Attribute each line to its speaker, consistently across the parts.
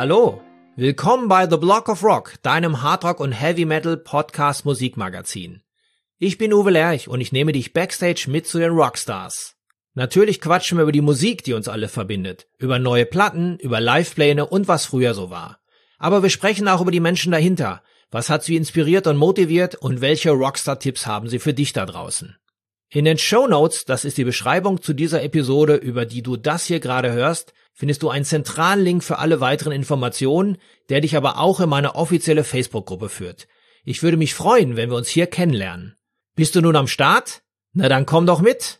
Speaker 1: Hallo, willkommen bei The Block of Rock, deinem Hardrock und Heavy Metal Podcast Musikmagazin. Ich bin Uwe Lerch und ich nehme dich backstage mit zu den Rockstars. Natürlich quatschen wir über die Musik, die uns alle verbindet, über neue Platten, über Livepläne und was früher so war. Aber wir sprechen auch über die Menschen dahinter. Was hat sie inspiriert und motiviert und welche Rockstar-Tipps haben sie für dich da draußen? In den Shownotes, das ist die Beschreibung zu dieser Episode, über die du das hier gerade hörst, findest du einen zentralen Link für alle weiteren Informationen, der dich aber auch in meine offizielle Facebook-Gruppe führt. Ich würde mich freuen, wenn wir uns hier kennenlernen. Bist du nun am Start? Na dann komm doch mit!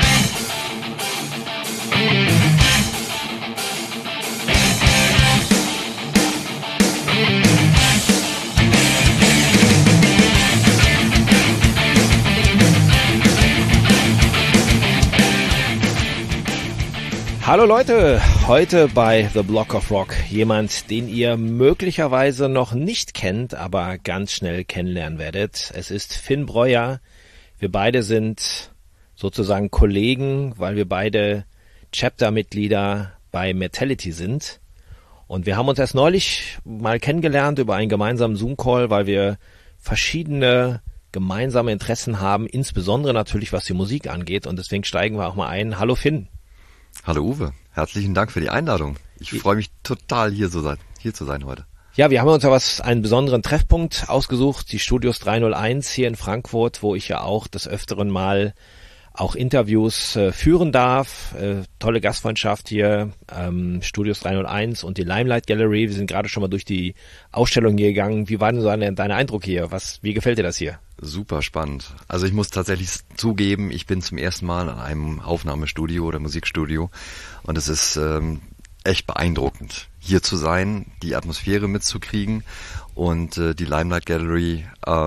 Speaker 1: Hallo Leute, heute bei The Block of Rock jemand, den ihr möglicherweise noch nicht kennt, aber ganz schnell kennenlernen werdet. Es ist Finn Breuer. Wir beide sind sozusagen Kollegen, weil wir beide Chapter-Mitglieder bei Metality sind. Und wir haben uns erst neulich mal kennengelernt über einen gemeinsamen Zoom-Call, weil wir verschiedene gemeinsame Interessen haben, insbesondere natürlich was die Musik angeht. Und deswegen steigen wir auch mal ein. Hallo Finn.
Speaker 2: Hallo Uwe, herzlichen Dank für die Einladung. Ich freue mich total, hier zu sein heute.
Speaker 1: Ja, wir haben uns ja einen besonderen Treffpunkt ausgesucht, die Studios 301 hier in Frankfurt, wo ich ja auch des Öfteren mal auch Interviews führen darf. Tolle Gastfreundschaft hier, Studios 301 und die Limelight Gallery. Wir sind gerade schon mal durch die Ausstellung hier gegangen. Wie war denn so dein Eindruck hier? Wie gefällt dir das hier?
Speaker 2: Super spannend. Also ich muss tatsächlich zugeben, ich bin zum ersten Mal in einem Aufnahmestudio oder Musikstudio und es ist echt beeindruckend, hier zu sein, die Atmosphäre mitzukriegen und die Limelight Gallery,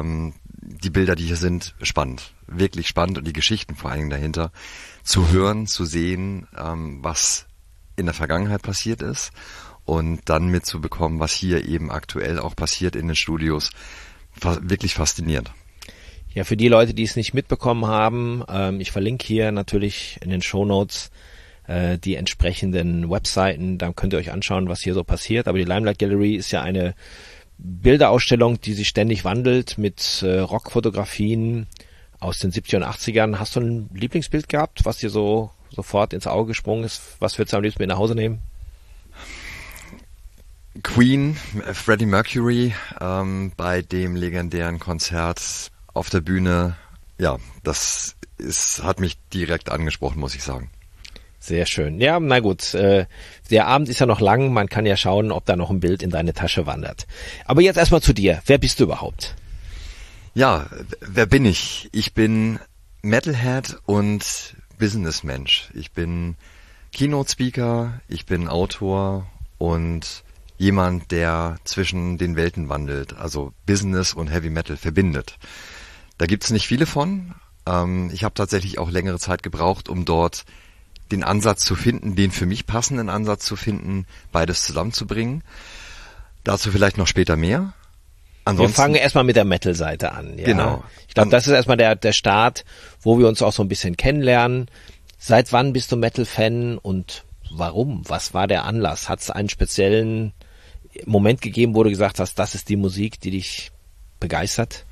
Speaker 2: die Bilder, die hier sind, spannend. Wirklich spannend und die Geschichten vor allen Dingen dahinter zu hören, zu sehen, was in der Vergangenheit passiert ist und dann mitzubekommen, was hier eben aktuell auch passiert in den Studios. Wirklich faszinierend.
Speaker 1: Ja, für die Leute, die es nicht mitbekommen haben, ich verlinke hier natürlich in den Shownotes die entsprechenden Webseiten, dann könnt ihr euch anschauen, was hier so passiert. Aber die Limelight Gallery ist ja eine Bilderausstellung, die sich ständig wandelt mit Rockfotografien aus den 70er und 80ern. Hast du ein Lieblingsbild gehabt, was dir so sofort ins Auge gesprungen ist? Was würdest du am liebsten mit nach Hause nehmen?
Speaker 2: Queen, Freddie Mercury, bei dem legendären Konzert auf der Bühne. Ja, hat mich direkt angesprochen, muss ich sagen.
Speaker 1: Sehr schön. Ja, na gut, der Abend ist ja noch lang, man kann ja schauen, ob da noch ein Bild in deine Tasche wandert. Aber jetzt erstmal zu dir. Wer bist du überhaupt?
Speaker 2: Ja, wer bin ich? Ich bin Metalhead und Businessmensch. Ich bin Keynote-Speaker, ich bin Autor und jemand, der zwischen den Welten wandelt, also Business und Heavy Metal verbindet. Da gibt's nicht viele von. Ich habe tatsächlich auch längere Zeit gebraucht, um dort den Ansatz zu finden, den für mich passenden Ansatz zu finden, beides zusammenzubringen. Dazu vielleicht noch später mehr.
Speaker 1: Wir fangen erstmal mit der Metal-Seite an. Ja?
Speaker 2: Genau.
Speaker 1: Ich glaube, das ist erstmal der Start, wo wir uns auch so ein bisschen kennenlernen. Seit wann bist du Metal-Fan und warum? Was war der Anlass? Hat es einen speziellen Moment gegeben, wo du gesagt hast, das ist die Musik, die dich begeistert?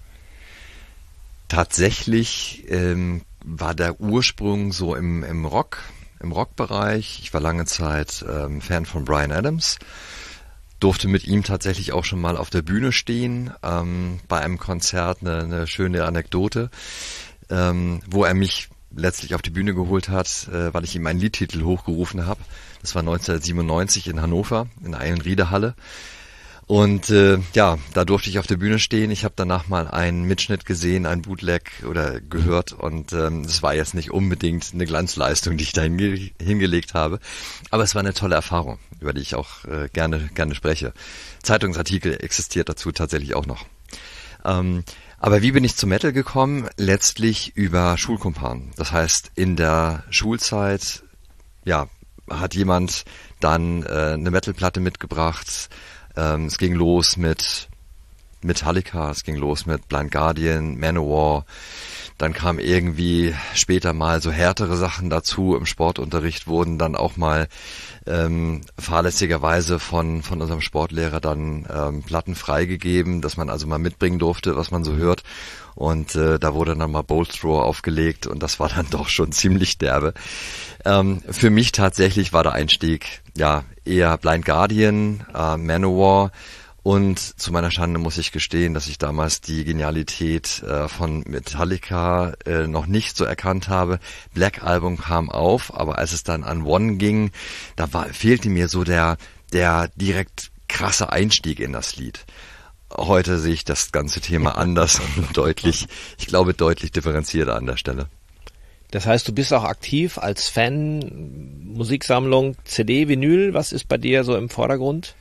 Speaker 2: Tatsächlich war der Ursprung so im Rockbereich. Ich war lange Zeit Fan von Bryan Adams. Durfte mit ihm tatsächlich auch schon mal auf der Bühne stehen, bei einem Konzert, eine schöne Anekdote, wo er mich letztlich auf die Bühne geholt hat, weil ich ihm einen Liedtitel hochgerufen habe. Das war 1997 in Hannover, in der Eilenriede-Halle. Und da durfte ich auf der Bühne stehen. Ich habe danach mal einen Mitschnitt gesehen, ein Bootleg oder gehört und das war jetzt nicht unbedingt eine Glanzleistung, die ich da hingelegt habe. Aber es war eine tolle Erfahrung, über die ich auch gerne spreche. Zeitungsartikel existiert dazu tatsächlich auch noch. Aber wie bin ich zu Metal gekommen? Letztlich über Schulkumpanen. Das heißt, in der Schulzeit hat jemand dann eine Metalplatte mitgebracht. Es ging los mit Metallica, es ging los mit Blind Guardian, Manowar. Dann kam irgendwie später mal so härtere Sachen dazu. Im Sportunterricht wurden dann auch mal fahrlässigerweise von unserem Sportlehrer dann Platten freigegeben, dass man also mal mitbringen durfte, was man so hört. Und da wurde dann mal Bolt Thrower aufgelegt und das war dann doch schon ziemlich derbe. Für mich tatsächlich war der Einstieg ja eher Blind Guardian, Manowar. Und zu meiner Schande muss ich gestehen, dass ich damals die Genialität von Metallica noch nicht so erkannt habe. Black Album kam auf, aber als es dann an One ging, fehlte mir so der direkt krasse Einstieg in das Lied. Heute sehe ich das ganze Thema anders und deutlich differenzierter an der Stelle.
Speaker 1: Das heißt, du bist auch aktiv als Fan, Musiksammlung, CD, Vinyl. Was ist bei dir so im Vordergrund?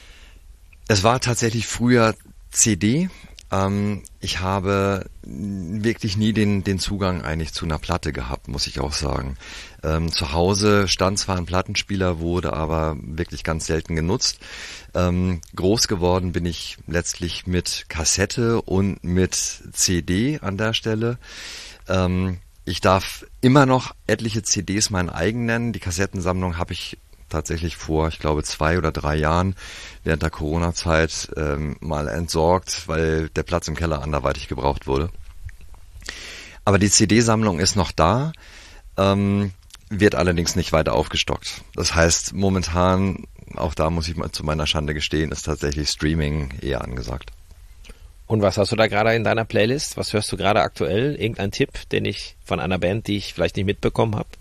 Speaker 2: Es war tatsächlich früher CD. Ich habe wirklich nie den Zugang eigentlich zu einer Platte gehabt, muss ich auch sagen. Zu Hause stand zwar ein Plattenspieler, wurde aber wirklich ganz selten genutzt. Groß geworden bin ich letztlich mit Kassette und mit CD an der Stelle. Ich darf immer noch etliche CDs meinen eigen nennen. Die Kassettensammlung habe ich tatsächlich vor, ich glaube 2 oder 3 Jahren während der Corona-Zeit mal entsorgt, weil der Platz im Keller anderweitig gebraucht wurde. Aber die CD-Sammlung ist noch da, wird allerdings nicht weiter aufgestockt. Das heißt, momentan, auch da muss ich mal zu meiner Schande gestehen, ist tatsächlich Streaming eher angesagt.
Speaker 1: Und was hast du da gerade in deiner Playlist? Was hörst du gerade aktuell? Irgendein Tipp, den ich von einer Band, die ich vielleicht nicht mitbekommen habe?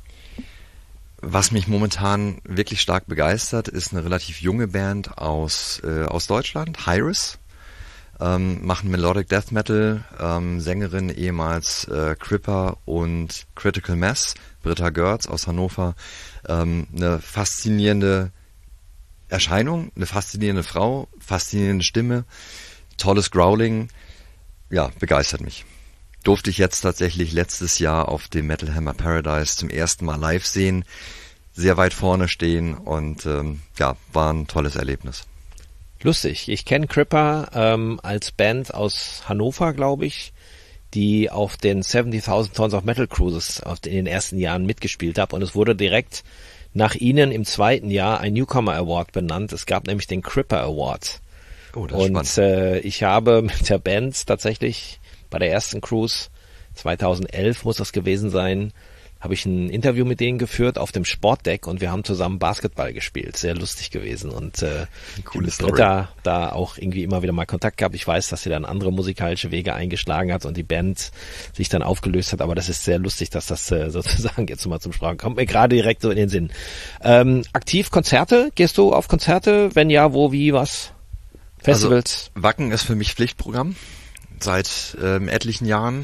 Speaker 2: Was mich momentan wirklich stark begeistert, ist eine relativ junge Band aus Deutschland, Hyris, machen Melodic Death Metal, Sängerin ehemals Cripper und Critical Mass, Britta Görz aus Hannover, eine faszinierende Erscheinung, eine faszinierende Frau, faszinierende Stimme, tolles Growling, ja, begeistert mich. Durfte ich jetzt tatsächlich letztes Jahr auf dem Metal Hammer Paradise zum ersten Mal live sehen, sehr weit vorne stehen und war ein tolles Erlebnis.
Speaker 1: Lustig, ich kenne Cripper als Band aus Hannover, glaube ich, die auf den 70.000 Tons of Metal Cruises in den ersten Jahren mitgespielt hat und es wurde direkt nach ihnen im zweiten Jahr ein Newcomer Award benannt. Es gab nämlich den Cripper Award.
Speaker 2: Oh, das ist
Speaker 1: spannend. Ich habe mit der Band tatsächlich bei der ersten Cruise, 2011 muss das gewesen sein, habe ich ein Interview mit denen geführt auf dem Sportdeck und wir haben zusammen Basketball gespielt. Sehr lustig gewesen und mit Britta da auch irgendwie immer wieder mal Kontakt gehabt. Ich weiß, dass sie dann andere musikalische Wege eingeschlagen hat und die Band sich dann aufgelöst hat, aber das ist sehr lustig, dass das sozusagen jetzt mal zum Sprachen kommt. Mir gerade direkt so in den Sinn. Aktiv Konzerte? Gehst du auf Konzerte? Wenn ja, wo, wie, was? Festivals?
Speaker 2: Also, Wacken ist für mich Pflichtprogramm. Seit etlichen Jahren.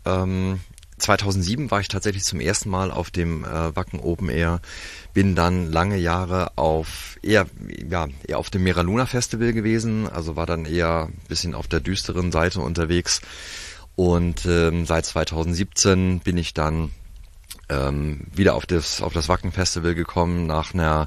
Speaker 2: 2007 war ich tatsächlich zum ersten Mal auf dem Wacken Open Air, bin dann lange Jahre eher auf dem Mera Luna Festival gewesen, also war dann eher ein bisschen auf der düsteren Seite unterwegs und seit 2017 bin ich dann wieder auf das Wacken Festival gekommen nach einer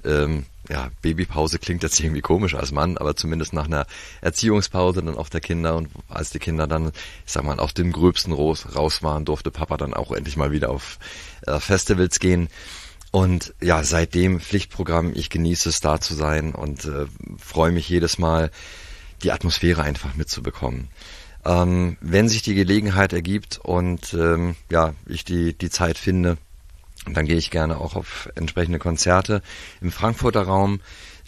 Speaker 2: Babypause klingt jetzt irgendwie komisch als Mann, aber zumindest nach einer Erziehungspause dann auch der Kinder und als die Kinder dann, ich sag mal, auf dem Gröbsten raus waren, durfte Papa dann auch endlich mal wieder auf Festivals gehen und ja, seitdem Pflichtprogramm, ich genieße es da zu sein und freue mich jedes Mal, die Atmosphäre einfach mitzubekommen. Wenn sich die Gelegenheit ergibt und ich die Zeit finde, und dann gehe ich gerne auch auf entsprechende Konzerte im Frankfurter Raum.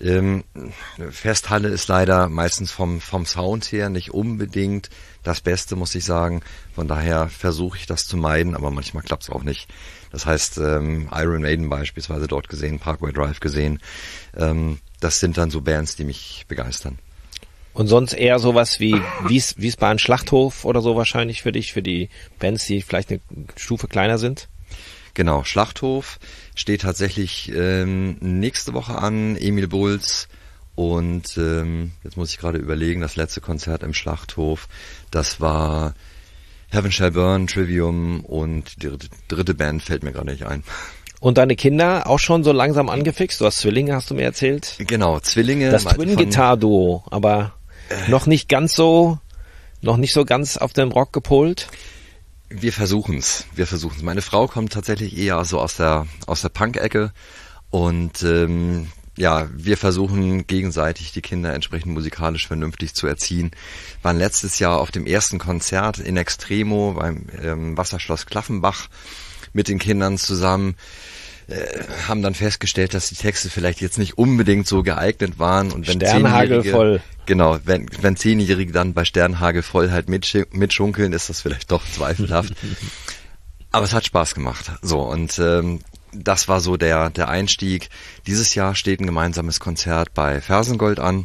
Speaker 2: Festhalle ist leider meistens vom Sound her nicht unbedingt das Beste, muss ich sagen. Von daher versuche ich das zu meiden, aber manchmal klappt es auch nicht. Das heißt, Iron Maiden beispielsweise dort gesehen, Parkway Drive gesehen. Das sind dann so Bands, die mich begeistern.
Speaker 1: Und sonst eher sowas wie Wiesbaden Schlachthof oder so wahrscheinlich für dich, für die Bands, die vielleicht eine Stufe kleiner sind?
Speaker 2: Genau, Schlachthof steht tatsächlich nächste Woche an, Emil Bulls und jetzt muss ich gerade überlegen, das letzte Konzert im Schlachthof, das war Heaven Shall Burn, Trivium und die dritte Band fällt mir gerade nicht ein.
Speaker 1: Und deine Kinder auch schon so langsam angefixt? Du hast Zwillinge, hast du mir erzählt?
Speaker 2: Genau, Zwillinge.
Speaker 1: Das Twin-Guitar-Duo, aber noch nicht so ganz auf den Rock gepolt?
Speaker 2: Wir versuchen's. Meine Frau kommt tatsächlich eher so aus der Punk-Ecke und wir versuchen gegenseitig die Kinder entsprechend musikalisch vernünftig zu erziehen. Waren letztes Jahr auf dem ersten Konzert in Extremo beim Wasserschloss Klaffenbach mit den Kindern zusammen. Haben dann festgestellt, dass die Texte vielleicht jetzt nicht unbedingt so geeignet waren. Und wenn
Speaker 1: Sternhagel voll.
Speaker 2: Genau, wenn 10-Jährige dann bei Sternhagel voll halt mitschunkeln, ist das vielleicht doch zweifelhaft. Aber es hat Spaß gemacht. So, und das war so der Einstieg. Dieses Jahr steht ein gemeinsames Konzert bei Fersengold an.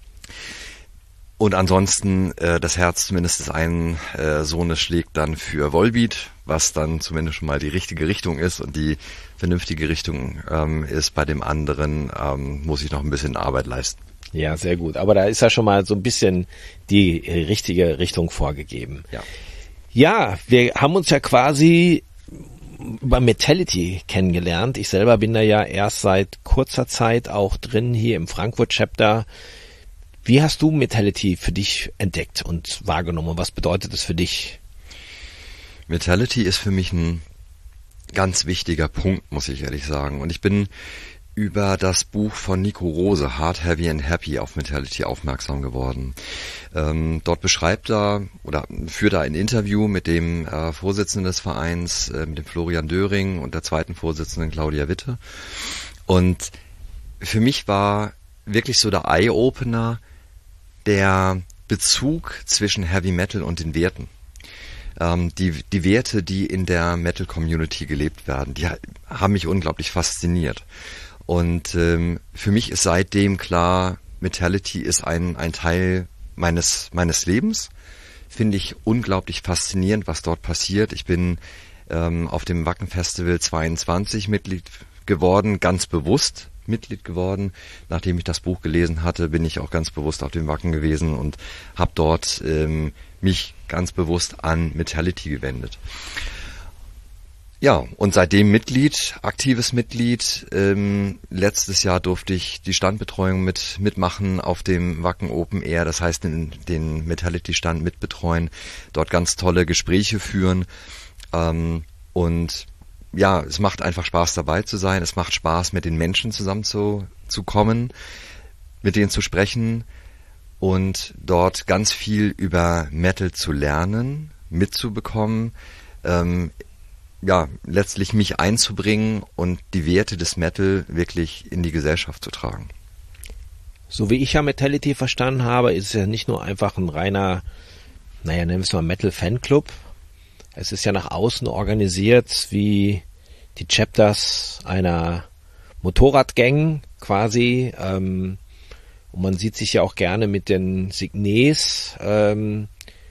Speaker 2: Und ansonsten das Herz zumindest des einen Sohnes schlägt dann für Volbeat, was dann zumindest schon mal die richtige Richtung ist, und die vernünftige Richtung ist bei dem anderen, muss ich noch ein bisschen Arbeit leisten.
Speaker 1: Ja, sehr gut. Aber da ist ja schon mal so ein bisschen die richtige Richtung vorgegeben. Ja, wir haben uns ja quasi über Metality kennengelernt. Ich selber bin da ja erst seit kurzer Zeit auch drin hier im Frankfurt-Chapter. Wie hast du Metality für dich entdeckt und wahrgenommen? Was bedeutet es für dich?
Speaker 2: Metality ist für mich ein ganz wichtiger Punkt, muss ich ehrlich sagen. Und ich bin über das Buch von Nico Rose, Hard, Heavy and Happy, auf Metality aufmerksam geworden. Dort beschreibt er oder führt er ein Interview mit dem Vorsitzenden des Vereins, mit dem Florian Döring, und der zweiten Vorsitzenden Claudia Witte. Und für mich war wirklich so der Eye-Opener der Bezug zwischen Heavy Metal und den Werten. Die Werte, die in der Metal-Community gelebt werden, die haben mich unglaublich fasziniert. Und für mich ist seitdem klar, Metality ist ein Teil meines Lebens. Finde ich unglaublich faszinierend, was dort passiert. Ich bin auf dem Wacken Festival 22 Mitglied geworden, ganz bewusst Mitglied geworden. Nachdem ich das Buch gelesen hatte, bin ich auch ganz bewusst auf dem Wacken gewesen und habe dort mich ganz bewusst an Metality gewendet. Ja, und seitdem aktives Mitglied. Letztes Jahr durfte ich die Standbetreuung mitmachen auf dem Wacken Open Air, das heißt den Metality-Stand mitbetreuen, dort ganz tolle Gespräche führen. Und ja, es macht einfach Spaß, dabei zu sein. Es macht Spaß, mit den Menschen zusammen zu kommen, mit denen zu sprechen und dort ganz viel über Metal zu lernen, mitzubekommen, letztlich mich einzubringen und die Werte des Metal wirklich in die Gesellschaft zu tragen.
Speaker 1: So wie ich ja Metality verstanden habe, ist es ja nicht nur einfach ein reiner, nennen wir es mal Metal-Fanclub. Es ist ja nach außen organisiert wie die Chapters einer Motorradgang quasi. Und man sieht sich ja auch gerne mit den Signes von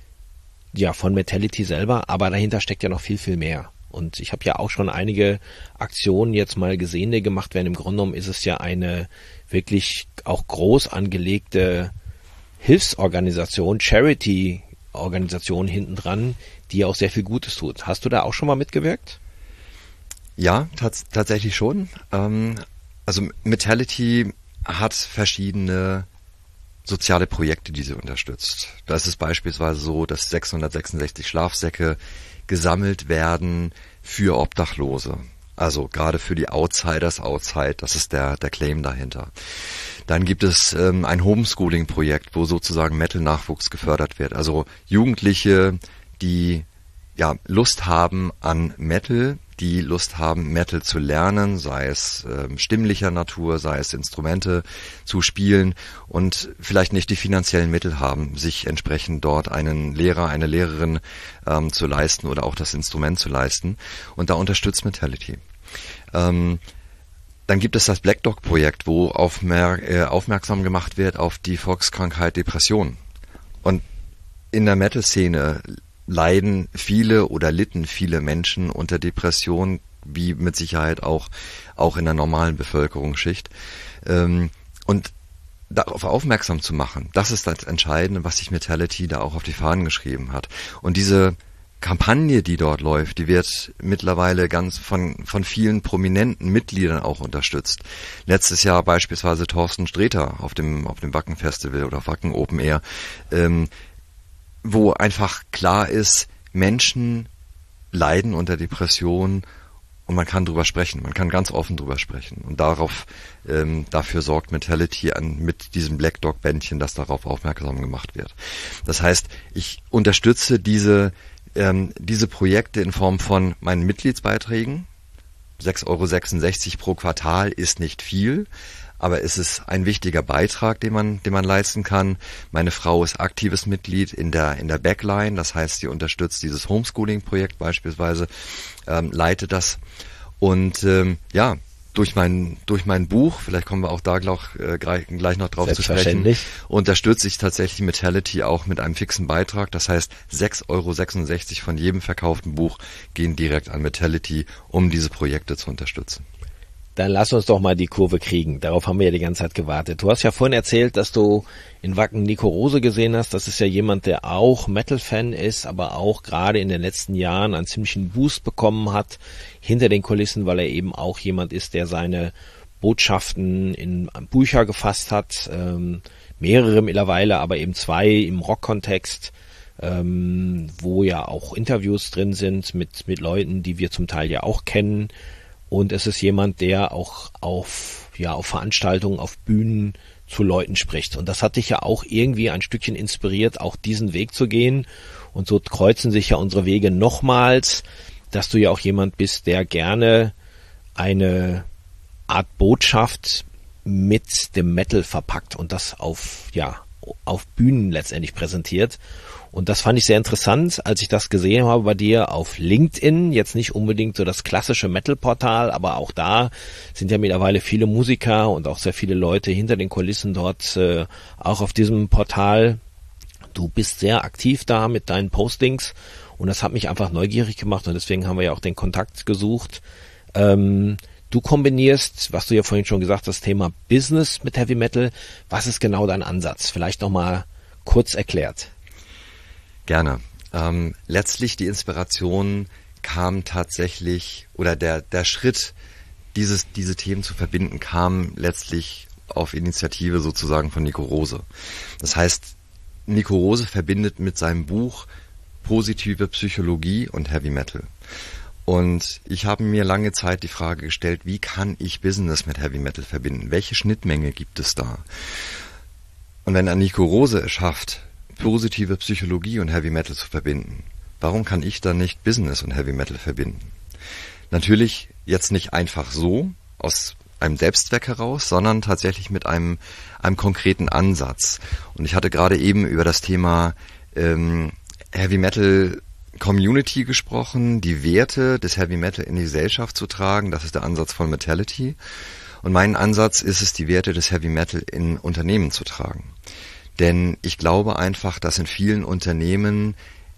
Speaker 1: Metality selber, aber dahinter steckt ja noch viel, viel mehr. Und ich habe ja auch schon einige Aktionen jetzt mal gesehen, die gemacht werden. Im Grunde genommen ist es ja eine wirklich auch groß angelegte Hilfsorganisation, Charity-Organisation hinten dran, die auch sehr viel Gutes tut. Hast du da auch schon mal mitgewirkt?
Speaker 2: Ja, tatsächlich schon. Also Metality hat verschiedene soziale Projekte, die sie unterstützt. Da ist es beispielsweise so, dass 666 Schlafsäcke gesammelt werden für Obdachlose. Also gerade für die Outsiders outside, das ist der Claim dahinter. Dann gibt es ein Homeschooling-Projekt, wo sozusagen Metal-Nachwuchs gefördert wird. Also Jugendliche, die Lust haben an Metal, die Lust haben, Metal zu lernen, sei es stimmlicher Natur, sei es Instrumente zu spielen und vielleicht nicht die finanziellen Mittel haben, sich entsprechend dort einen Lehrer, eine Lehrerin zu leisten oder auch das Instrument zu leisten. Und da unterstützt Metality. Dann gibt es das Black Dog Projekt, wo aufmerksam gemacht wird auf die Volkskrankheit Depression. Und in der Metal-Szene litten viele Menschen unter Depression, wie mit Sicherheit auch in der normalen Bevölkerungsschicht. Und darauf aufmerksam zu machen, das ist das Entscheidende, was sich Metality da auch auf die Fahnen geschrieben hat. Und diese Kampagne, die dort läuft, die wird mittlerweile ganz von vielen prominenten Mitgliedern auch unterstützt. Letztes Jahr beispielsweise Thorsten Sträter auf dem Wacken Festival oder Wacken Open Air, wo einfach klar ist, Menschen leiden unter Depressionen und man kann drüber sprechen, man kann ganz offen drüber sprechen und dafür sorgt Metality mit diesem Black Dog Bändchen, dass darauf aufmerksam gemacht wird. Das heißt, ich unterstütze diese Projekte in Form von meinen Mitgliedsbeiträgen. 6,66 € pro Quartal ist nicht viel, aber es ist ein wichtiger Beitrag, den man leisten kann. Meine Frau ist aktives Mitglied in der Backline, das heißt, sie unterstützt dieses Homeschooling-Projekt beispielsweise, leitet das. Und durch mein Buch, vielleicht kommen wir auch da gleich noch drauf zu sprechen, unterstütze ich tatsächlich Metality auch mit einem fixen Beitrag. Das heißt, 6,66 € von jedem verkauften Buch gehen direkt an Metality, um diese Projekte zu unterstützen.
Speaker 1: Dann lass uns doch mal die Kurve kriegen. Darauf haben wir ja die ganze Zeit gewartet. Du hast ja vorhin erzählt, dass du in Wacken Nico Rose gesehen hast. Das ist ja jemand, der auch Metal-Fan ist, aber auch gerade in den letzten Jahren einen ziemlichen Boost bekommen hat hinter den Kulissen, weil er eben auch jemand ist, der seine Botschaften in Bücher gefasst hat. Mehrere mittlerweile, aber eben 2 im Rock-Kontext, wo ja auch Interviews drin sind mit Leuten, die wir zum Teil ja auch kennen. Und es ist jemand, der auch auf Veranstaltungen, auf Bühnen zu Leuten spricht. Und das hat dich ja auch irgendwie ein Stückchen inspiriert, auch diesen Weg zu gehen. Und so kreuzen sich ja unsere Wege nochmals, dass du ja auch jemand bist, der gerne eine Art Botschaft mit dem Metal verpackt und das auf Bühnen letztendlich präsentiert. Und das fand ich sehr interessant, als ich das gesehen habe bei dir auf LinkedIn. Jetzt nicht unbedingt so das klassische Metal-Portal, aber auch da sind ja mittlerweile viele Musiker und auch sehr viele Leute hinter den Kulissen dort, auch auf diesem Portal. Du bist sehr aktiv da mit deinen Postings und das hat mich einfach neugierig gemacht und deswegen haben wir ja auch den Kontakt gesucht. Du kombinierst, was du ja vorhin schon gesagt hast, das Thema Business mit Heavy Metal. Was ist genau dein Ansatz? Vielleicht nochmal kurz erklärt.
Speaker 2: Gerne. Letztlich die Inspiration kam tatsächlich, oder der Schritt, diese Themen zu verbinden, kam letztlich auf Initiative sozusagen von Nico Rose. Das heißt, Nico Rose verbindet mit seinem Buch positive Psychologie und Heavy Metal. Und ich habe mir lange Zeit die Frage gestellt, wie kann ich Business mit Heavy Metal verbinden? Welche Schnittmenge gibt es da? Und wenn Nico Rose es schafft, positive Psychologie und Heavy Metal zu verbinden, warum kann ich dann nicht Business und Heavy Metal verbinden? Natürlich jetzt nicht einfach so, aus einem Selbstzweck heraus, sondern tatsächlich mit einem konkreten Ansatz. Und ich hatte gerade eben über das Thema Heavy Metal Community gesprochen, die Werte des Heavy Metal in die Gesellschaft zu tragen. Das ist der Ansatz von Metality. Und mein Ansatz ist es, die Werte des Heavy Metal in Unternehmen zu tragen. Denn ich glaube einfach, dass in vielen Unternehmen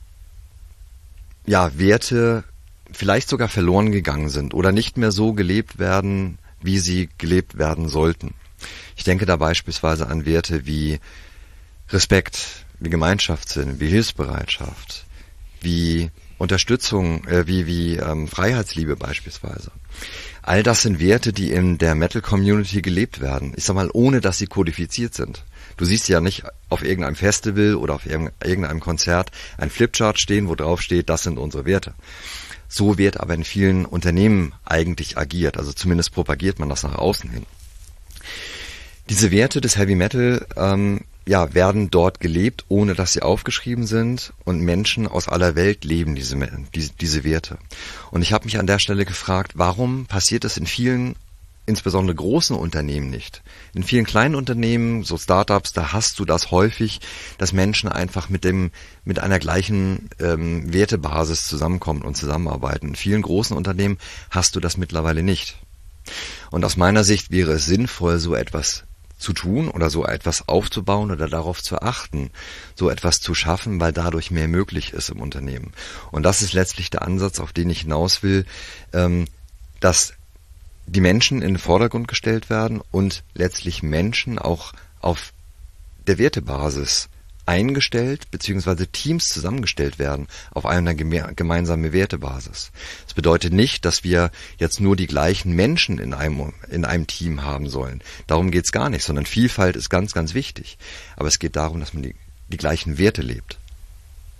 Speaker 2: Werte vielleicht sogar verloren gegangen sind oder nicht mehr so gelebt werden, wie sie gelebt werden sollten. Ich denke da beispielsweise an Werte wie Respekt, wie Gemeinschaftssinn, wie Hilfsbereitschaft, wie Unterstützung, wie Freiheitsliebe beispielsweise. All das sind Werte, die in der Metal-Community gelebt werden. Ich sag mal, ohne dass sie kodifiziert sind. Du siehst ja nicht auf irgendeinem Festival oder auf irgendeinem Konzert ein Flipchart stehen, wo drauf steht, das sind unsere Werte. So wird aber in vielen Unternehmen eigentlich agiert, also zumindest propagiert man das nach außen hin. Diese Werte des Heavy Metal werden dort gelebt, ohne dass sie aufgeschrieben sind, und Menschen aus aller Welt leben diese Werte. Und ich habe mich an der Stelle gefragt, warum passiert das in vielen, insbesondere großen Unternehmen nicht? In vielen kleinen Unternehmen, so Startups, da hast du das häufig, dass Menschen einfach mit einer gleichen Wertebasis zusammenkommen und zusammenarbeiten. In vielen großen Unternehmen hast du das mittlerweile nicht. Und aus meiner Sicht wäre es sinnvoll, so etwas zu tun oder so etwas aufzubauen oder darauf zu achten, so etwas zu schaffen, weil dadurch mehr möglich ist im Unternehmen. Und das ist letztlich der Ansatz, auf den ich hinaus will, dass die Menschen in den Vordergrund gestellt werden und letztlich Menschen auch auf der Wertebasis eingestellt bzw. Teams zusammengestellt werden auf einer gemeinsamen Wertebasis. Das bedeutet nicht, dass wir jetzt nur die gleichen Menschen in einem Team haben sollen. Darum geht's gar nicht, sondern Vielfalt ist ganz, ganz wichtig. Aber es geht darum, dass man die gleichen Werte lebt.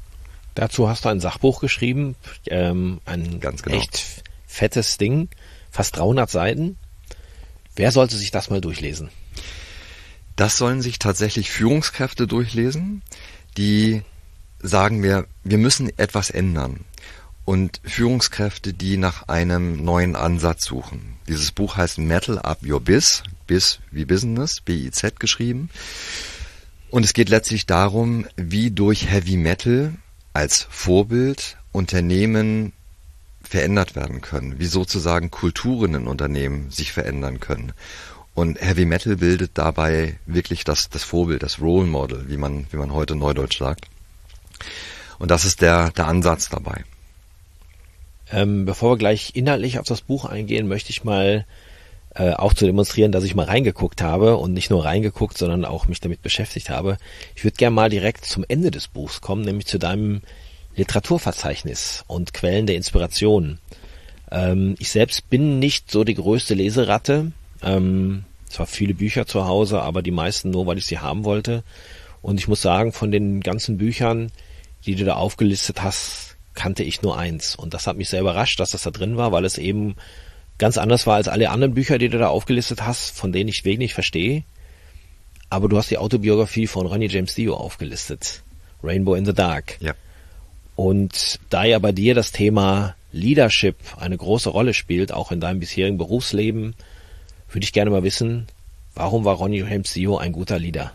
Speaker 1: Dazu hast du ein Sachbuch geschrieben, ein
Speaker 2: Ganz genau.
Speaker 1: echt fettes Ding, fast 300 Seiten. Wer sollte sich das mal durchlesen?
Speaker 2: Das sollen sich tatsächlich Führungskräfte durchlesen, die sagen mir, wir müssen etwas ändern. Und Führungskräfte, die nach einem neuen Ansatz suchen. Dieses Buch heißt Metal Up Your Biz, Biz wie Business, B-I-Z geschrieben. Und es geht letztlich darum, wie durch Heavy Metal als Vorbild Unternehmen verändert werden können, wie sozusagen Kulturen in Unternehmen sich verändern können. Und Heavy Metal bildet dabei wirklich das Vorbild, das Role Model, wie man heute neudeutsch sagt. Und das ist der Ansatz dabei.
Speaker 1: Bevor wir gleich inhaltlich auf das Buch eingehen, möchte ich mal auch zu demonstrieren, dass ich mal reingeguckt habe und nicht nur reingeguckt, sondern auch mich damit beschäftigt habe. Ich würde gerne mal direkt zum Ende des Buchs kommen, nämlich zu deinem Literaturverzeichnis und Quellen der Inspiration. Ich selbst bin nicht so die größte Leseratte. Zwar viele Bücher zu Hause, aber die meisten nur, weil ich sie haben wollte. Und ich muss sagen, von den ganzen Büchern, die du da aufgelistet hast, kannte ich nur eins. Und das hat mich sehr überrascht, dass das da drin war, weil es eben ganz anders war als alle anderen Bücher, die du da aufgelistet hast, von denen ich wenig verstehe. Aber du hast die Autobiografie von Ronnie James Dio aufgelistet. Rainbow in the Dark.
Speaker 2: Ja.
Speaker 1: Und da ja bei dir das Thema Leadership eine große Rolle spielt, auch in deinem bisherigen Berufsleben, würde ich gerne mal wissen, warum war Ronnie James Dio ein guter Leader?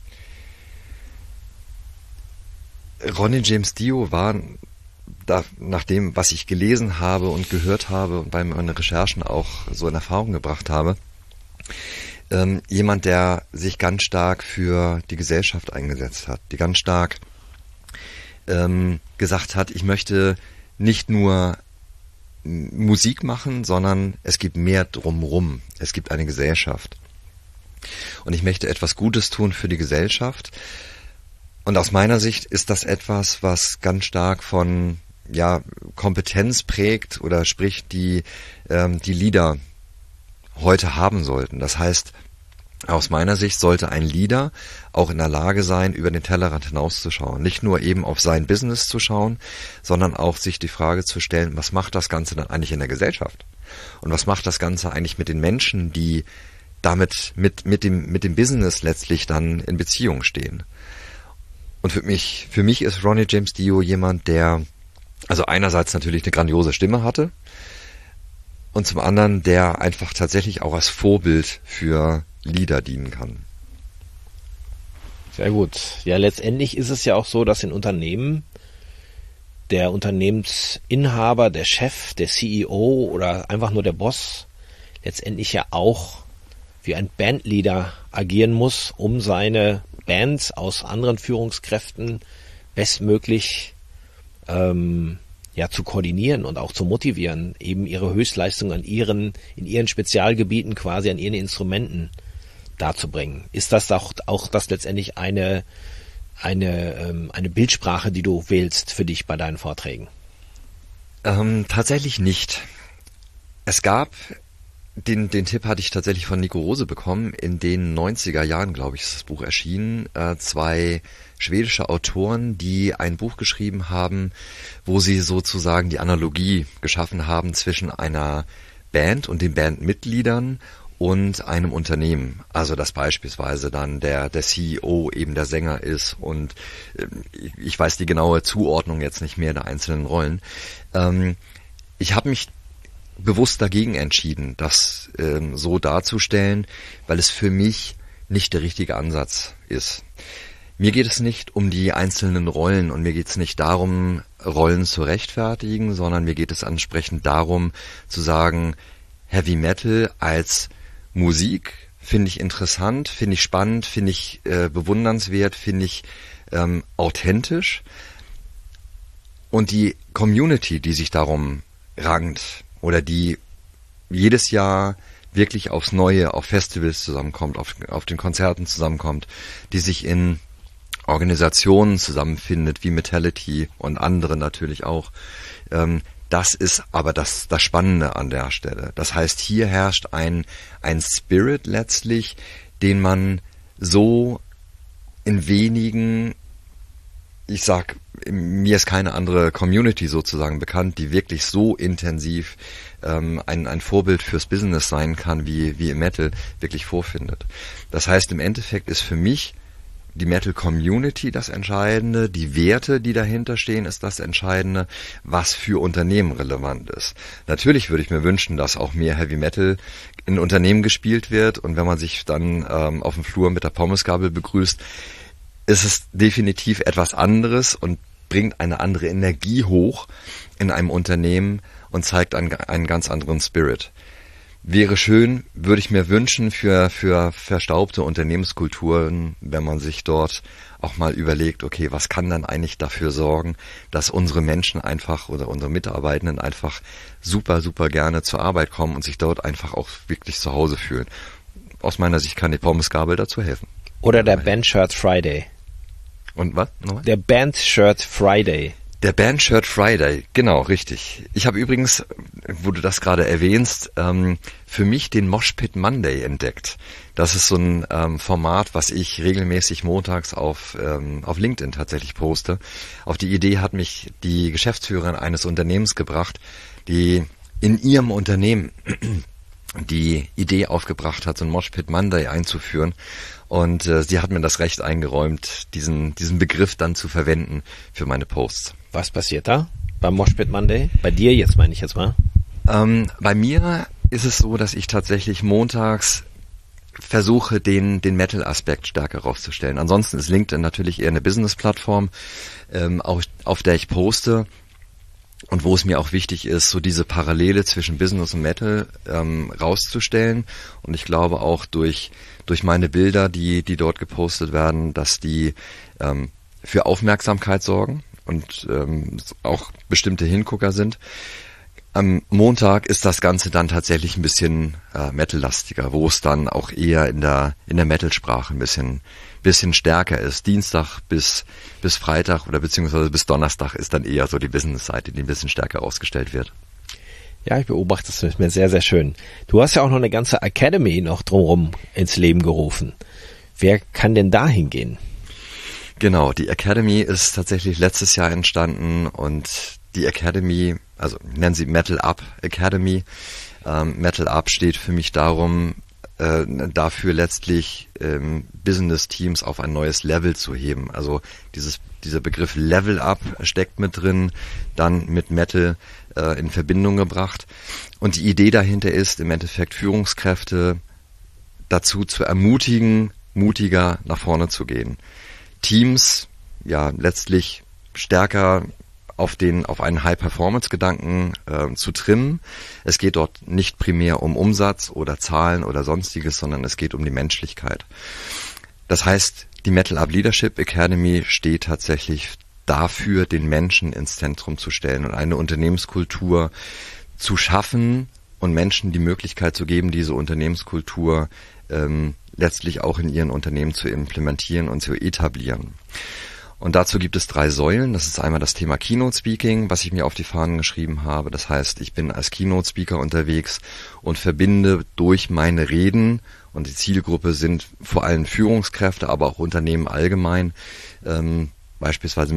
Speaker 2: Ronnie James Dio war, nach dem, was ich gelesen habe und gehört habe und bei meinen Recherchen auch so in Erfahrung gebracht habe, jemand, der sich ganz stark für die Gesellschaft eingesetzt hat, die ganz stark gesagt hat, ich möchte nicht nur Musik machen, sondern es gibt mehr drumherum. Es gibt eine Gesellschaft. Und ich möchte etwas Gutes tun für die Gesellschaft. Und aus meiner Sicht ist das etwas, was ganz stark von Kompetenz prägt oder sprich die Leader heute haben sollten. Das heißt, aus meiner Sicht sollte ein Leader auch in der Lage sein, über den Tellerrand hinauszuschauen. Nicht nur eben auf sein Business zu schauen, sondern auch sich die Frage zu stellen, was macht das Ganze dann eigentlich in der Gesellschaft? Und was macht das Ganze eigentlich mit den Menschen, die damit mit dem Business letztlich dann in Beziehung stehen? Und für mich ist Ronnie James Dio jemand, der also einerseits natürlich eine grandiose Stimme hatte und zum anderen, der einfach tatsächlich auch als Vorbild für Leader dienen kann.
Speaker 1: Sehr gut. Ja, letztendlich ist es ja auch so, dass in Unternehmen der Unternehmensinhaber, der Chef, der CEO oder einfach nur der Boss letztendlich ja auch wie ein Bandleader agieren muss, um seine Bands aus anderen Führungskräften bestmöglich zu koordinieren und auch zu motivieren, eben ihre Höchstleistung in ihren Spezialgebieten quasi an ihren Instrumenten darzubringen. Ist das auch das letztendlich eine Bildsprache, die du wählst für dich bei deinen Vorträgen?
Speaker 2: Tatsächlich nicht. Es gab, den Tipp hatte ich tatsächlich von Nico Rose bekommen, in den 90er Jahren, glaube ich, ist das Buch erschienen, 2 schwedische Autoren, die ein Buch geschrieben haben, wo sie sozusagen die Analogie geschaffen haben zwischen einer Band und den Bandmitgliedern und einem Unternehmen. Also dass beispielsweise dann der CEO eben der Sänger ist und ich weiß die genaue Zuordnung jetzt nicht mehr der einzelnen Rollen. Ich habe mich bewusst dagegen entschieden, das so darzustellen, weil es für mich nicht der richtige Ansatz ist. Mir geht es nicht um die einzelnen Rollen und mir geht es nicht darum, Rollen zu rechtfertigen, sondern mir geht es entsprechend darum, zu sagen, Heavy Metal als Musik finde ich interessant, finde ich spannend, finde ich bewundernswert, finde ich authentisch. Und die Community, die sich darum rankt oder die jedes Jahr wirklich aufs Neue auf Festivals zusammenkommt, auf den Konzerten zusammenkommt, die sich in Organisationen zusammenfindet, wie Metality und andere natürlich auch. Das ist aber das Spannende an der Stelle. Das heißt, hier herrscht ein Spirit letztlich, den man so in wenigen ich sag, mir ist keine andere Community sozusagen bekannt, die wirklich so intensiv ein Vorbild fürs Business sein kann, wie im Metal wirklich vorfindet. Das heißt, im Endeffekt ist für mich die Metal-Community das Entscheidende, die Werte, die dahinter stehen, ist das Entscheidende, was für Unternehmen relevant ist. Natürlich würde ich mir wünschen, dass auch mehr Heavy Metal in Unternehmen gespielt wird, und wenn man sich dann auf dem Flur mit der Pommesgabel begrüßt, ist es definitiv etwas anderes und bringt eine andere Energie hoch in einem Unternehmen und zeigt einen ganz anderen Spirit. Wäre schön, würde ich mir wünschen für verstaubte Unternehmenskulturen, wenn man sich dort auch mal überlegt, okay, was kann dann eigentlich dafür sorgen, dass unsere Menschen einfach oder unsere Mitarbeitenden einfach super, super gerne zur Arbeit kommen und sich dort einfach auch wirklich zu Hause fühlen. Aus meiner Sicht kann die Pommesgabel dazu helfen.
Speaker 1: Oder der Bandshirt Friday.
Speaker 2: Und was? Nochmal?
Speaker 1: Der Bandshirt Friday.
Speaker 2: Der Bandshirt Friday, genau, richtig. Ich habe übrigens, wo du das gerade erwähnst, für mich den Moshpit Monday entdeckt. Das ist so ein Format, was ich regelmäßig montags auf LinkedIn tatsächlich poste. Auf die Idee hat mich die Geschäftsführerin eines Unternehmens gebracht, die in ihrem Unternehmen die Idee aufgebracht hat, so ein Moshpit Monday einzuführen. Und sie hat mir das Recht eingeräumt, diesen Begriff dann zu verwenden für meine Posts.
Speaker 1: Was passiert da beim Moshpit Monday? Bei dir jetzt, meine ich jetzt mal.
Speaker 2: Bei mir ist es so, dass ich tatsächlich montags versuche, den Metal-Aspekt stärker rauszustellen. Ansonsten ist LinkedIn natürlich eher eine Business-Plattform, auf der ich poste. Und wo es mir auch wichtig ist, so diese Parallele zwischen Business und Metal rauszustellen. Und ich glaube auch durch meine Bilder, die dort gepostet werden, dass die für Aufmerksamkeit sorgen und auch bestimmte Hingucker sind. Am Montag ist das Ganze dann tatsächlich ein bisschen Metal-lastiger, wo es dann auch eher in der Metal-Sprache ein bisschen stärker ist. Dienstag bis Freitag oder beziehungsweise bis Donnerstag ist dann eher so die Business-Seite, die ein bisschen stärker ausgestellt wird.
Speaker 1: Ja, ich beobachte das mit mir sehr, sehr schön. Du hast ja auch noch eine ganze Academy noch drumherum ins Leben gerufen. Wer kann denn da hingehen?
Speaker 2: Genau, die Academy ist tatsächlich letztes Jahr entstanden und die Academy, also nennen sie Metal Up Academy. Metal Up steht für mich dafür letztlich Business Teams auf ein neues Level zu heben. Also dieser Begriff Level Up steckt mit drin, dann mit Metal in Verbindung gebracht. Und die Idee dahinter ist im Endeffekt Führungskräfte dazu zu ermutigen, mutiger nach vorne zu gehen. Teams ja letztlich stärker auf einen High-Performance-Gedanken zu trimmen. Es geht dort nicht primär um Umsatz oder Zahlen oder Sonstiges, sondern es geht um die Menschlichkeit. Das heißt, die Metal Up Leadership Academy steht tatsächlich dafür, den Menschen ins Zentrum zu stellen und eine Unternehmenskultur zu schaffen und Menschen die Möglichkeit zu geben, diese Unternehmenskultur letztlich auch in ihren Unternehmen zu implementieren und zu etablieren. Und dazu gibt es 3 Säulen. Das ist einmal das Thema Keynote Speaking, was ich mir auf die Fahnen geschrieben habe. Das heißt, ich bin als Keynote Speaker unterwegs und verbinde durch meine Reden, und die Zielgruppe sind vor allem Führungskräfte, aber auch Unternehmen allgemein, beispielsweise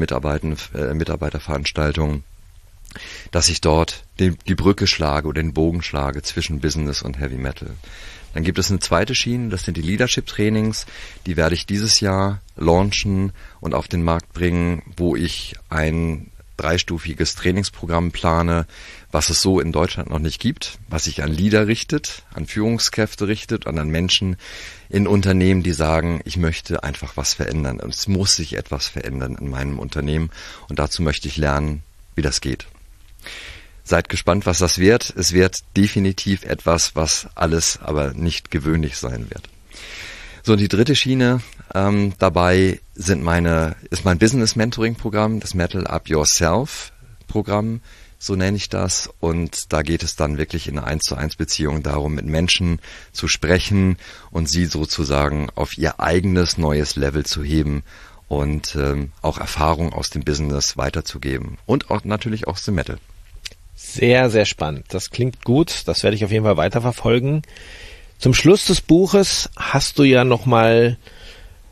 Speaker 2: Mitarbeiterveranstaltungen, dass ich dort die Brücke schlage oder den Bogen schlage zwischen Business und Heavy Metal. Dann gibt es eine zweite Schiene, das sind die Leadership-Trainings. Die werde ich dieses Jahr launchen und auf den Markt bringen, wo ich ein 3-stufiges Trainingsprogramm plane, was es so in Deutschland noch nicht gibt, was sich an Leader richtet, an Führungskräfte richtet und an Menschen in Unternehmen, die sagen, ich möchte einfach was verändern. Und es muss sich etwas verändern in meinem Unternehmen und dazu möchte ich lernen, wie das geht. Seid gespannt, was das wird. Es wird definitiv etwas, was alles aber nicht gewöhnlich sein wird. So, die dritte Schiene dabei ist mein Business Mentoring Programm, das Metal Up Yourself Programm, so nenne ich das. Und da geht es dann wirklich in einer 1:1 Beziehung darum, mit Menschen zu sprechen und sie sozusagen auf ihr eigenes neues Level zu heben und auch Erfahrung aus dem Business weiterzugeben und auch natürlich aus dem Metal.
Speaker 1: Sehr, sehr spannend. Das klingt gut. Das werde ich auf jeden Fall weiterverfolgen. Zum Schluss des Buches hast du ja nochmal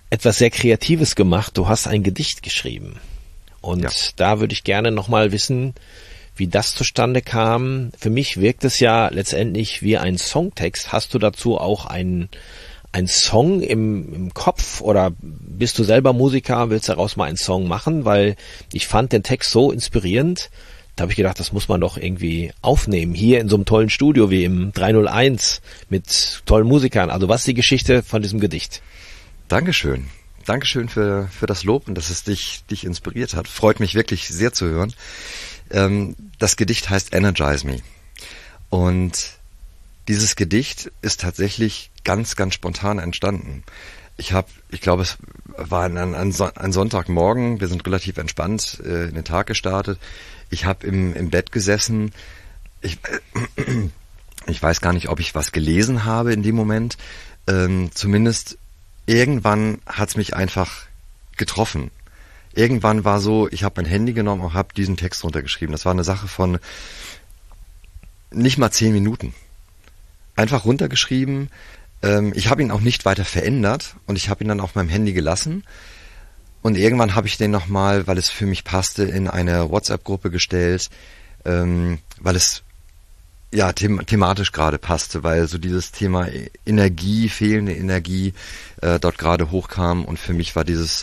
Speaker 1: etwas sehr Kreatives gemacht. Du hast ein Gedicht geschrieben. Und da würde ich gerne nochmal wissen, wie das zustande kam. Für mich wirkt es ja letztendlich wie ein Songtext. Hast du dazu auch einen Song im Kopf oder bist du selber Musiker, willst daraus mal einen Song machen? Weil ich fand den Text so inspirierend, da habe ich gedacht, das muss man doch irgendwie aufnehmen, hier in so einem tollen Studio wie im 301 mit tollen Musikern. Also was ist die Geschichte von diesem Gedicht?
Speaker 2: Dankeschön. Dankeschön für das Lob und dass es dich inspiriert hat. Freut mich wirklich sehr zu hören. Das Gedicht heißt Energize Me. Und dieses Gedicht ist tatsächlich ganz, ganz spontan entstanden. Ich glaube, es war ein Sonntagmorgen, wir sind relativ entspannt in den Tag gestartet. Ich habe im Bett gesessen. Ich weiß gar nicht, ob ich was gelesen habe in dem Moment. Zumindest irgendwann hat's mich einfach getroffen. Irgendwann war so, ich habe mein Handy genommen und habe diesen Text runtergeschrieben. Das war eine Sache von nicht mal 10 Minuten. Einfach runtergeschrieben. Ich habe ihn auch nicht weiter verändert und ich habe ihn dann auf meinem Handy gelassen. Und irgendwann habe ich den nochmal, weil es für mich passte, in eine WhatsApp-Gruppe gestellt, weil es ja thematisch gerade passte, weil so dieses Thema Energie, fehlende Energie dort gerade hochkam und für mich war dieses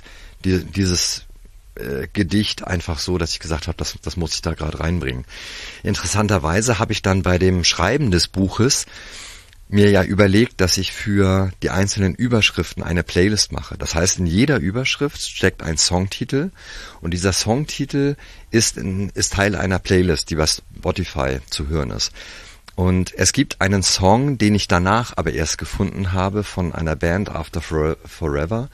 Speaker 2: Gedicht einfach so, dass ich gesagt habe, das muss ich da gerade reinbringen. Interessanterweise habe ich dann bei dem Schreiben des Buches mir ja überlegt, dass ich für die einzelnen Überschriften eine Playlist mache. Das heißt, in jeder Überschrift steckt ein Songtitel und dieser Songtitel ist Teil einer Playlist, die bei Spotify zu hören ist. Und es gibt einen Song, den ich danach aber erst gefunden habe von einer Band After Forever,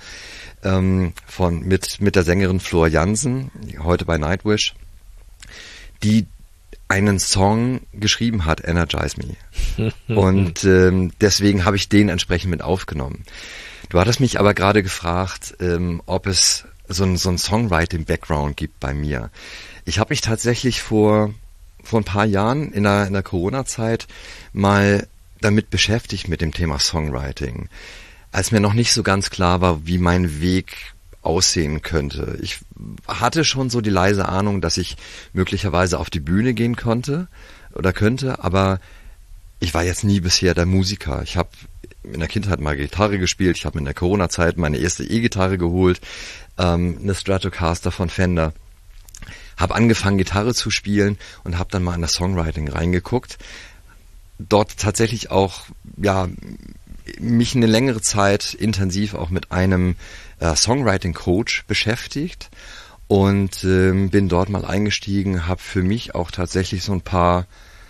Speaker 2: mit der Sängerin Floor Jansen, heute bei Nightwish, die einen Song geschrieben hat, Energize Me. Und deswegen habe ich den entsprechend mit aufgenommen. Du hattest mich aber gerade gefragt, ob es so ein Songwriting-Background gibt bei mir. Ich habe mich tatsächlich vor ein paar Jahren in der Corona-Zeit mal damit beschäftigt mit dem Thema Songwriting, als mir noch nicht so ganz klar war, wie mein Weg aussehen könnte. Ich hatte schon so die leise Ahnung, dass ich möglicherweise auf die Bühne gehen könnte, aber ich war jetzt nie bisher der Musiker. Ich habe in der Kindheit mal Gitarre gespielt, ich habe in der Corona-Zeit meine erste E-Gitarre geholt, eine Stratocaster von Fender, habe angefangen Gitarre zu spielen und habe dann mal in das Songwriting reingeguckt. Dort tatsächlich auch mich eine längere Zeit intensiv auch mit einem Songwriting-Coach beschäftigt und bin dort mal eingestiegen, habe für mich auch tatsächlich so ein paar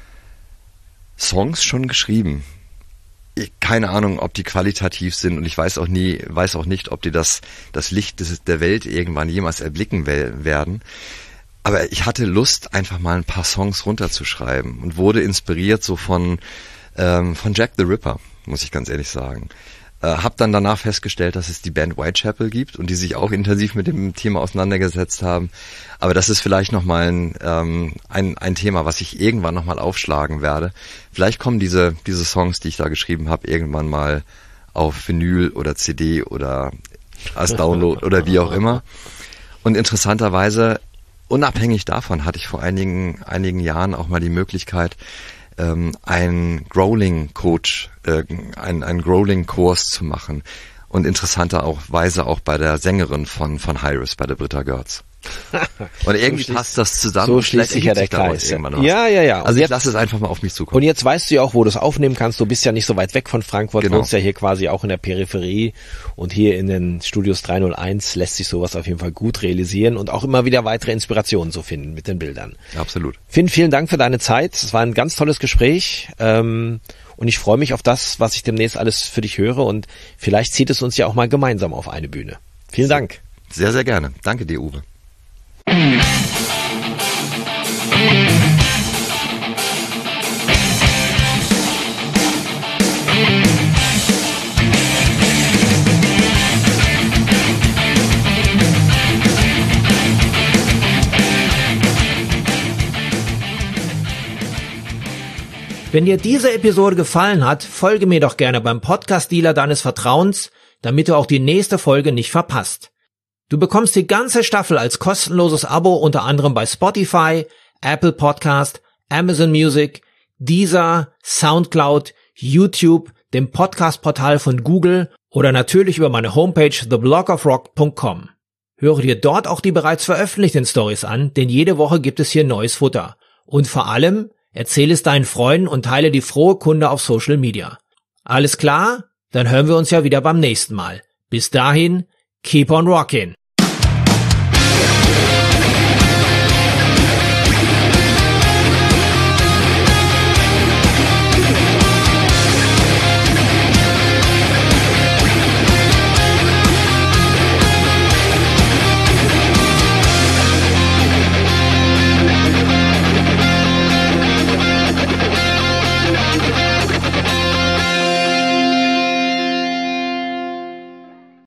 Speaker 2: Songs schon geschrieben. Keine Ahnung, ob die qualitativ sind und ich weiß auch nicht, ob die das Licht der Welt irgendwann jemals erblicken werden. Aber ich hatte Lust, einfach mal ein paar Songs runterzuschreiben und wurde inspiriert so von Jack the Ripper, muss ich ganz ehrlich sagen. Hab dann danach festgestellt, dass es die Band Whitechapel gibt und die sich auch intensiv mit dem Thema auseinandergesetzt haben. Aber das ist vielleicht nochmal ein Thema, was ich irgendwann nochmal aufschlagen werde. Vielleicht kommen diese Songs, die ich da geschrieben habe, irgendwann mal auf Vinyl oder CD oder als Download oder wie auch immer. Und interessanterweise, unabhängig davon, hatte ich vor einigen Jahren auch mal die Möglichkeit, einen Growling-Coach, einen Growling-Kurs zu machen. Und interessanterweise auch bei der Sängerin von Hyris, bei der Britta Görz. Und irgendwie passt das zusammen.
Speaker 1: So schließt sich ja der Kreis. Ja.
Speaker 2: Also ich lasse es einfach mal auf mich zukommen.
Speaker 1: Und jetzt weißt du ja auch, wo du es aufnehmen kannst. Du bist ja nicht so weit weg von Frankfurt,
Speaker 2: genau.
Speaker 1: Wohnst ja hier quasi auch in der Peripherie. Und hier in den Studios 301 lässt sich sowas auf jeden Fall gut realisieren und auch immer wieder weitere Inspirationen zu finden mit den Bildern.
Speaker 2: Absolut.
Speaker 1: Finn, vielen Dank für deine Zeit. Es war ein ganz tolles Gespräch. Und ich freue mich auf das, was ich demnächst alles für dich höre. Und vielleicht zieht es uns ja auch mal gemeinsam auf eine Bühne. Vielen Dank.
Speaker 2: Sehr, sehr gerne. Danke dir, Uwe.
Speaker 1: Wenn dir diese Episode gefallen hat, folge mir doch gerne beim Podcast-Dealer deines Vertrauens, damit du auch die nächste Folge nicht verpasst. Du bekommst die ganze Staffel als kostenloses Abo unter anderem bei Spotify, Apple Podcast, Amazon Music, Deezer, Soundcloud, YouTube, dem Podcast-Portal von Google oder natürlich über meine Homepage theblogofrock.com. Höre dir dort auch die bereits veröffentlichten Stories an, denn jede Woche gibt es hier neues Futter. Und vor allem, erzähle es deinen Freunden und teile die frohe Kunde auf Social Media. Alles klar? Dann hören wir uns ja wieder beim nächsten Mal. Bis dahin, keep on rockin'!